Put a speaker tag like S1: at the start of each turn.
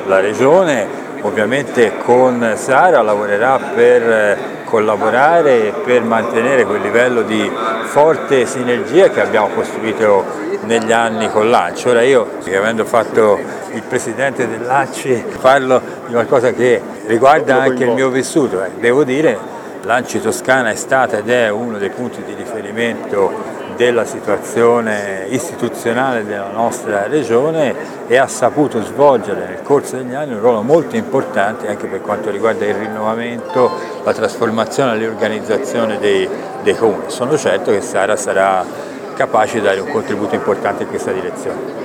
S1: La Regione ovviamente con Sara lavorerà per collaborare e per mantenere quel livello di forte sinergia che abbiamo costruito negli anni con l'ANCI. Ora io, avendo fatto il presidente dell'ANCI, parlo di qualcosa che riguarda anche il mio vissuto. Devo dire, l'ANCI Toscana è stata ed è uno dei punti di riferimento della situazione istituzionale della nostra regione e ha saputo svolgere nel corso degli anni un ruolo molto importante anche per quanto riguarda il rinnovamento, la trasformazione e l'organizzazione dei comuni. Sono certo che Sara sarà capace di dare un contributo importante in questa direzione.